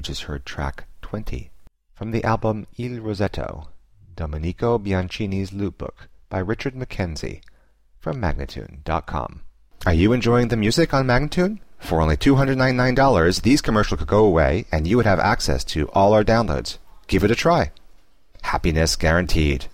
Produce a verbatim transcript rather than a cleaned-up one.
just heard track twenty from the album Il Rosetto, Domenico Bianchini's Lute Book by Richard Mackenzie from Magnatune dot com. Are you enjoying the music on Magnatune? For only two hundred ninety-nine dollars, these commercials could go away and you would have access to all our downloads. Give it a try. Happiness guaranteed.